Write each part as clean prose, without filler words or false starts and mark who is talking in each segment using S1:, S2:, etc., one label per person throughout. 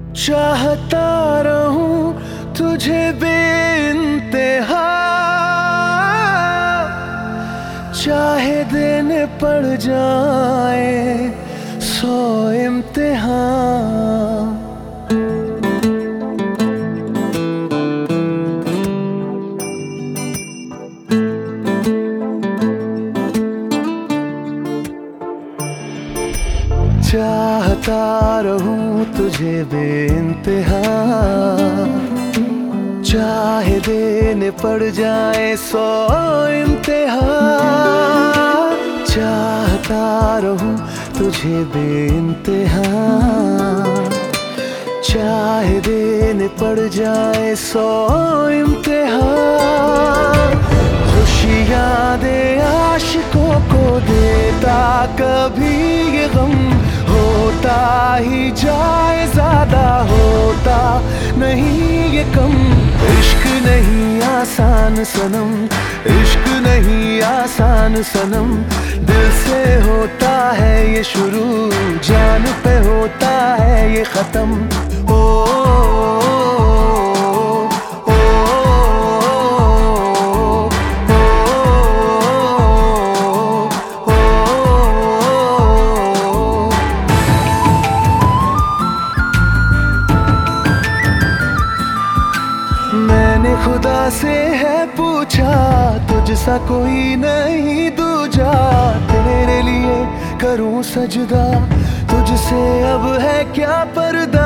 S1: चाहता रहूं तुझे बेइंतहा, चाहे देने पड़ जाए 100 इम्तिहान। चाहता रहूं तुझे बेइंतहा, चाहे देने पड़ जाए 100 इम्तिहान। चाहता रहूं तुझे बेइंतहा, चाहे देने पड़ जाए 100 इम्तिहान। खुशियां दे आशिकों को देता कभी ये गम, होता ही जाए ज्यादा, होता नहीं ये कम। इश्क नहीं आसान सनम, इश्क नहीं आसान सनम, दिल से होता है ये शुरू, जान पे होता है ये खत्म। ओ, मैंने खुदा से है पूछा, तुझसा कोई नहीं दूजा। तेरे लिए करूं सजदा, तुझसे अब है क्या पर्दा।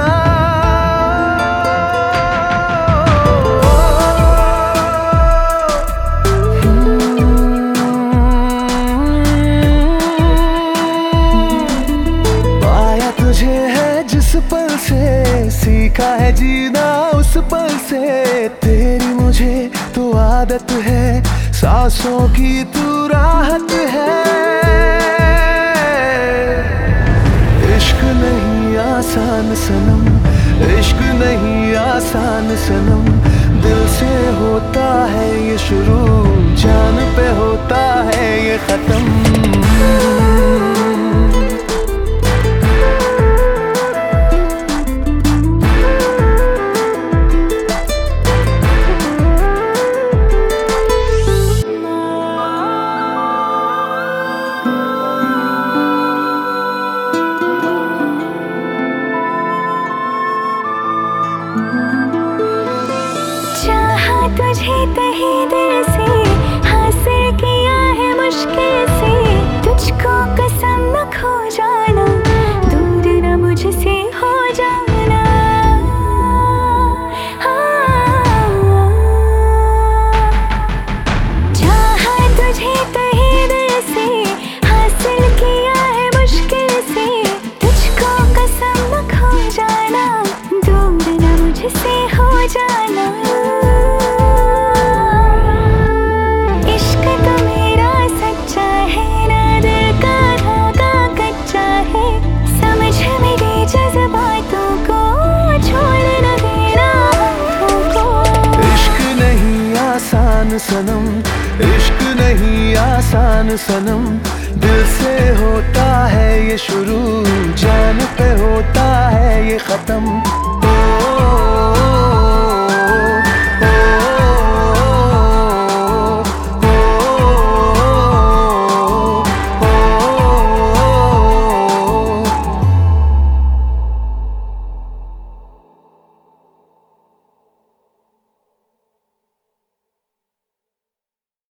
S1: पाया तुझे है जिस पल से, सीखा है जीना उस पल से। तेरी मुझे तो आदत है, सांसों की तू राहत है। इश्क नहीं आसान सनम, इश्क नहीं आसान सनम, दिल से होता है ये शुरू, जान पे होता है ये खत्म।
S2: चाहा तुझे तहे दिल से, हासिल किया है मुश्किल से। तुझको कसम न खो जाना, दूर न मुझसे हो जाना। चाहा तुझे तहे दिल से, हासिल किया है मुश्किल से। तुझको कसम न खो जाना, दूर न मुझसे हो जाना।
S1: सनम इश्क नहीं आसान सनम, दिल से होता है ये शुरू, जान पे होता है ये खत्म।